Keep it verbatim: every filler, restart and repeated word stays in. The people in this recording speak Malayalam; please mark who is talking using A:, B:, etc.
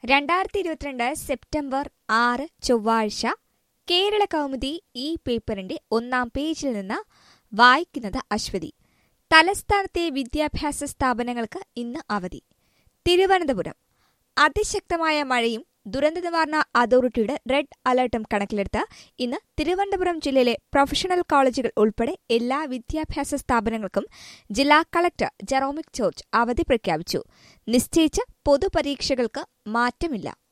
A: രണ്ടായിരത്തി ഇരുപത്തിരണ്ട് സെപ്റ്റംബർ ആറ് ചൊവ്വാഴ്ച കേരള കൗമുദി ഈ പേപ്പറിന്റെ ഒന്നാം പേജിൽ നിന്ന് വായിക്കുന്നത് അശ്വതി. തലസ്ഥാനത്തെ വിദ്യാഭ്യാസ സ്ഥാപനങ്ങൾക്ക് ഇന്ന് അവധി. തിരുവനന്തപുരം അതിശക്തമായ മഴയും ദുരന്ത നിവാരണ അതോറിറ്റിയുടെ റെഡ് അലർട്ടും കണക്കിലെടുത്ത് ഇന്ന് തിരുവനന്തപുരം ജില്ലയിലെ പ്രൊഫഷണൽ കോളേജുകൾ ഉൾപ്പെടെ എല്ലാ വിദ്യാഭ്യാസ സ്ഥാപനങ്ങൾക്കും ജില്ലാ കളക്ടർ ജെറോമിക് ജോർജ് അവധി പ്രഖ്യാപിച്ചു. നിശ്ചയിച്ച പൊതുപരീക്ഷകൾക്ക് മാറ്റമില്ല.